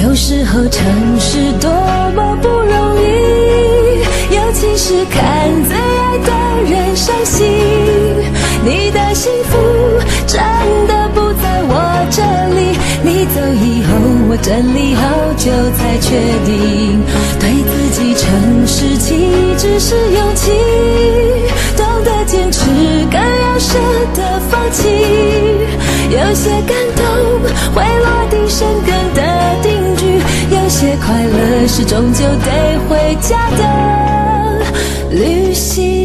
有时候诚实多么不容易，尤其是看最爱的人伤心。你的幸福真的不在我这里，你走以后我整理好久才确定，对自己诚实岂止是勇气，懂得坚持更要舍得放弃。有些感动会落地生根的定居，有些快乐是终究得回家的旅行。